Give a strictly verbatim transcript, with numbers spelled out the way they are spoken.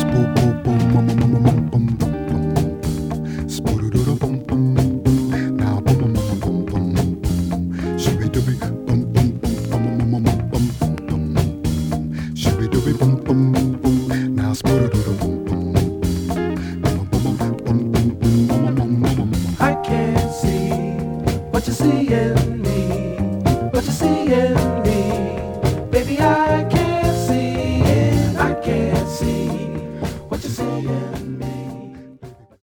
I can't see what you see in me, what you see in me.